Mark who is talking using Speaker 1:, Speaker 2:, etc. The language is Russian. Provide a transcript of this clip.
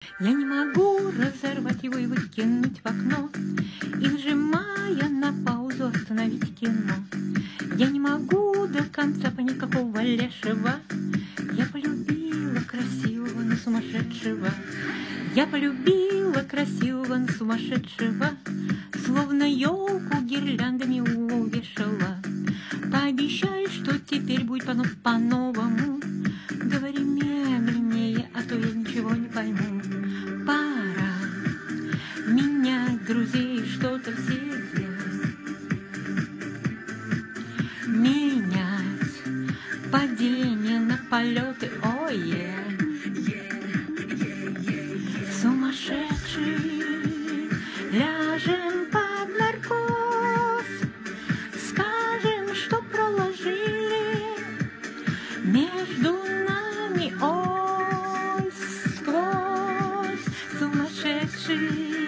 Speaker 1: Я не могу разорвать его и выкинуть в окно, и, нажимая на паузу, остановить кино. Я не могу до конца понять, какого лешего я полюбила красивого, но сумасшедшего. Я полюбила красивого, но сумасшедшего, словно елку гирляндами увешала. Пообещай, что теперь будет по-новому. Говори медленнее, а то я ничего не пойму. Пора менять друзей, что-то все есть. Менять падение на полеты, ой-е. Сумасшедший, ляжем под наркоз, скажем, что проложили между нами, ой, сквозь. Сумасшедший,